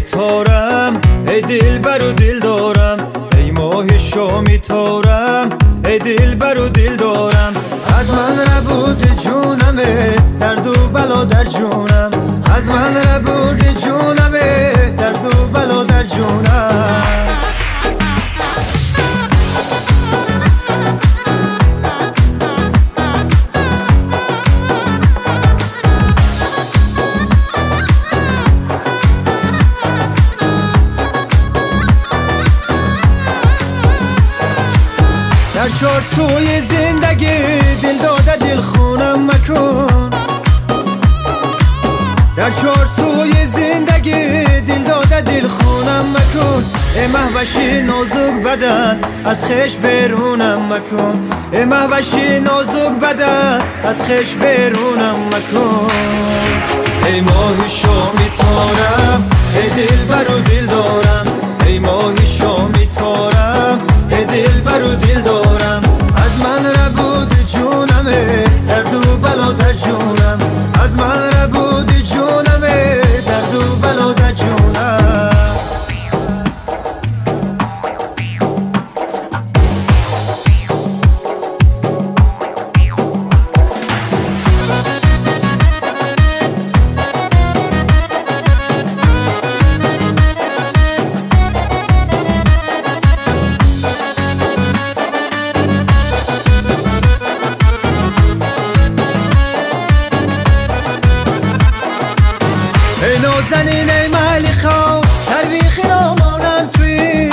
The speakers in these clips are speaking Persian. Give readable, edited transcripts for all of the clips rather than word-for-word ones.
میتارم ای دل بر و دل دارم، ای ماه شو میتارم ای دل بر و دل دارم. از من ربود جونمه درد و بلا در جونم، از من ربود جونمه درد و بلا در جونم. در چار سوی زندگی دل داده دل خونم مکن، در چار سوی زندگی دل داده دل خونم مکن. ای مهوشی نازک بدن از خش بیرونم مکن، ای مهوشی نازک بدن از خش بیرونم مکن. ای ماهی شو میتارم ای دل بر و دل دارم، ای ماهی شو میتارم ای دل بر و دل دارم. از من ربود جونمه درد و بلا در جونم، از من ربود جونمه درد و بلا در جونم. ای نازنین ای ملیخا سرویخی رامانم توی،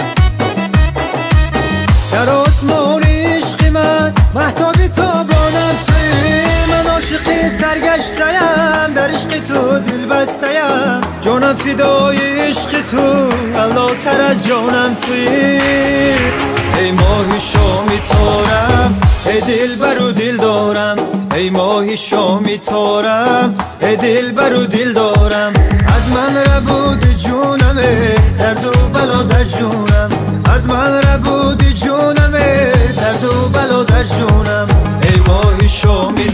در آسمان عشق من مهتابی تابانم توی. من عاشقی سرگشته‌ام در عشق تو دل بسته‌ام، جانم فدای عشق تو اولاتر از جانم توی. ای ماهی شو میتارم ای دل بر و دل دارم، ای ماهی شو میتارم ای دل بر و دل دارم. از من ربود جونمه درد و بلا در جونم، از من ربود جونمه درد و بلا در جونم. ای ماهی شو میتارم